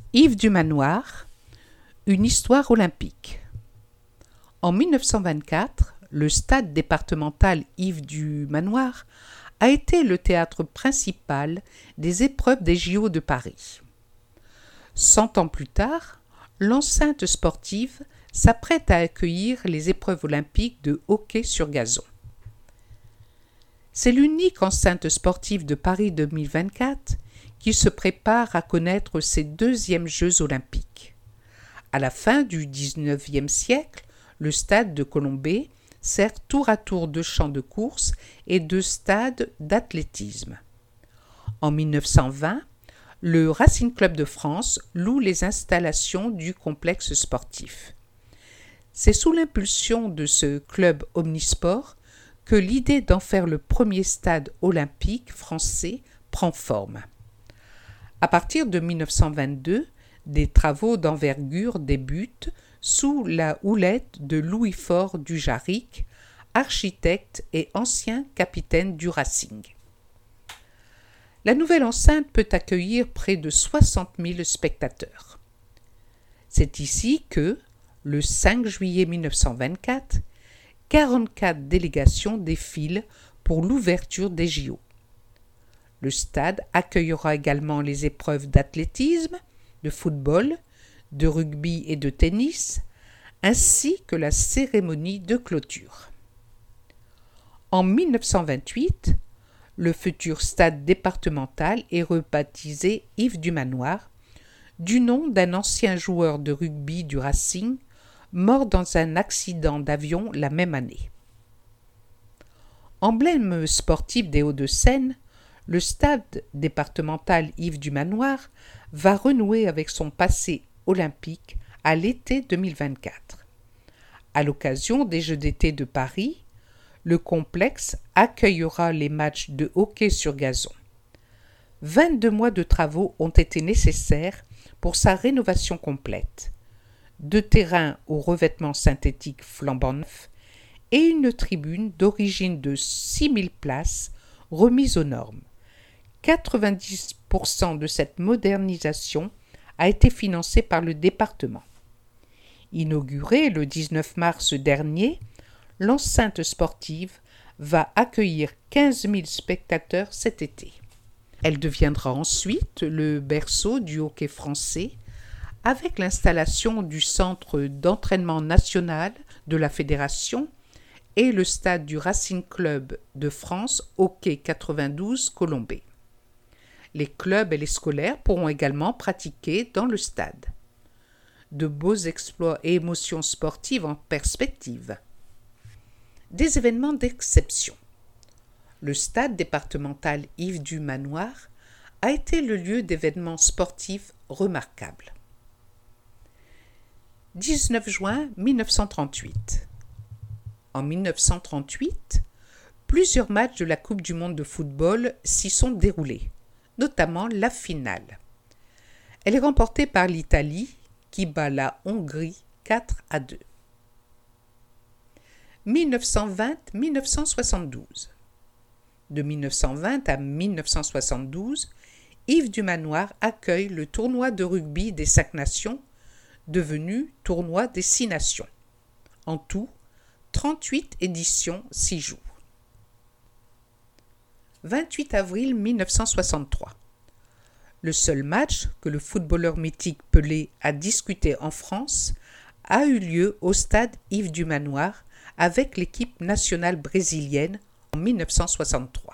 Yves du Manoir, une histoire olympique. En 1924, le stade départemental Yves du Manoir a été le théâtre principal des épreuves des JO de Paris. 100 ans plus tard, l'enceinte sportive s'apprête à accueillir les épreuves olympiques de hockey sur gazon. C'est l'unique enceinte sportive de Paris 2024 qui se prépare à connaître ses deuxièmes Jeux olympiques. À la fin du XIXe siècle, le stade de Colombey sert tour à tour de champ de course et de stade d'athlétisme. En 1920, le Racing Club de France loue les installations du complexe sportif. C'est sous l'impulsion de ce club omnisport que l'idée d'en faire le premier stade olympique français prend forme. À partir de 1922, des travaux d'envergure débutent sous la houlette de Louis Faure du Jarric, architecte et ancien capitaine du Racing. La nouvelle enceinte peut accueillir près de 60 000 spectateurs. C'est ici que, le 5 juillet 1924, 44 délégations défilent pour l'ouverture des JO. Le stade accueillera également les épreuves d'athlétisme, de football, de rugby et de tennis, ainsi que la cérémonie de clôture. En 1928, le futur stade départemental est rebaptisé Yves du Manoir, du nom d'un ancien joueur de rugby du Racing, mort dans un accident d'avion la même année. Emblème sportif des Hauts-de-Seine, le stade départemental Yves du Manoir va renouer avec son passé olympique à l'été 2024. À l'occasion des Jeux d'été de Paris, le complexe accueillera les matchs de hockey sur gazon. 22 mois de travaux ont été nécessaires pour sa rénovation complète. 2 terrains au revêtement synthétique flambant neuf et une tribune d'origine de 6000 places remise aux normes. 90% de cette modernisation a été financée par le département. Inaugurée le 19 mars dernier, l'enceinte sportive va accueillir 15 000 spectateurs cet été. Elle deviendra ensuite le berceau du hockey français avec l'installation du centre d'entraînement national de la fédération et le stade du Racing Club de France Hockey 92 Colombey. Les clubs et les scolaires pourront également pratiquer dans le stade. De beaux exploits et émotions sportives en perspective. Des événements d'exception. Le stade départemental Yves du Manoir a été le lieu d'événements sportifs remarquables. 19 juin 1938. En 1938, plusieurs matchs de la Coupe du monde de football s'y sont déroulés, notamment la finale. Elle est remportée par l'Italie qui bat la Hongrie 4-2. 1920-1972. De 1920 à 1972, Yves du Manoir accueille le tournoi de rugby des 5 nations, devenu tournoi des 6 nations. En tout, 38 éditions 6 jours. 28 avril 1963. Le seul match que le footballeur mythique Pelé a disputé en France a eu lieu au stade Yves du Manoir avec l'équipe nationale brésilienne en 1963.